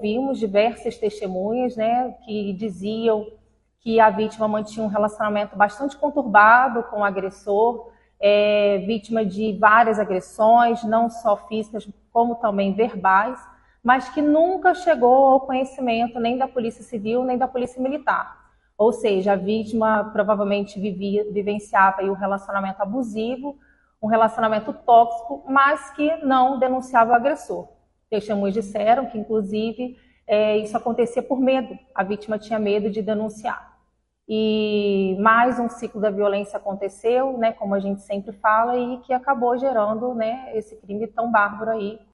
ouvimos diversas testemunhas, né, que diziam que a vítima mantinha um relacionamento bastante conturbado com o agressor, vítima de várias agressões, não só físicas, como também verbais, mas que nunca chegou ao conhecimento nem da Polícia Civil, nem da Polícia Militar. Ou seja, a vítima provavelmente vivenciava aí um relacionamento abusivo, um relacionamento tóxico, mas que não denunciava o agressor. Testemunhas disseram que, inclusive, isso acontecia por medo. A vítima tinha medo de denunciar. E mais um ciclo da violência aconteceu, né, como a gente sempre fala, e que acabou gerando, né, esse crime tão bárbaro aí